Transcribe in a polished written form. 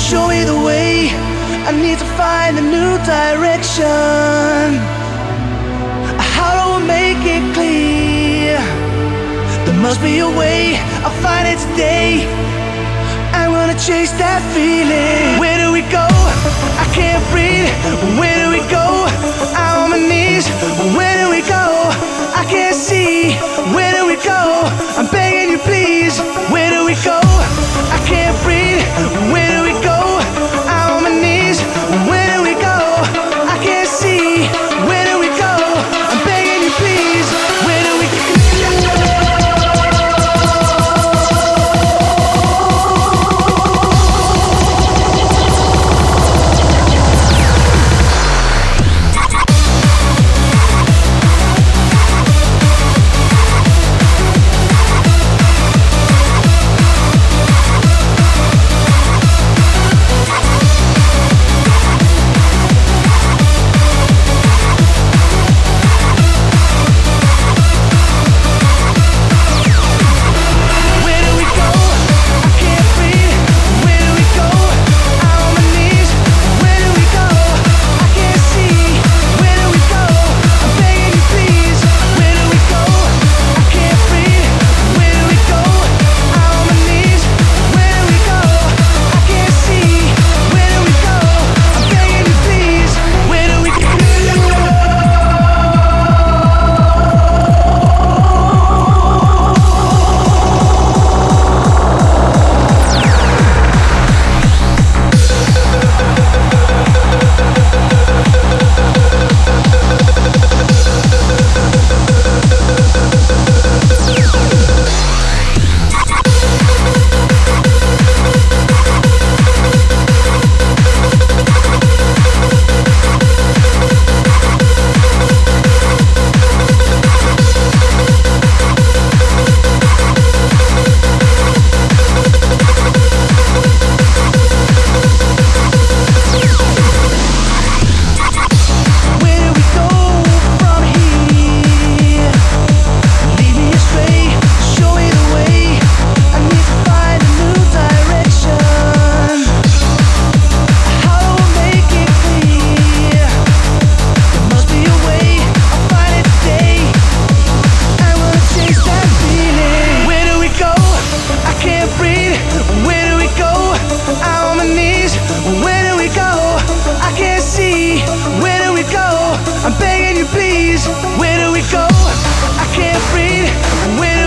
show me the way. I need to find a new direction. How do I make it clear? There must be a way, I'll find it today. I'm gonna chase that feeling. Where do we go? I can't breathe. Where do we go? I'm on my knees. Where do we go? I can't see. Where do we go? I'm begging you please. Where do we go? I can't breathe. Where do we go? I'm on my knees. Where do we go? I can't see. Where do we go? I'm begging you please. Where do we go? I'm begging you please. Where do we go? I can't breathe. Where do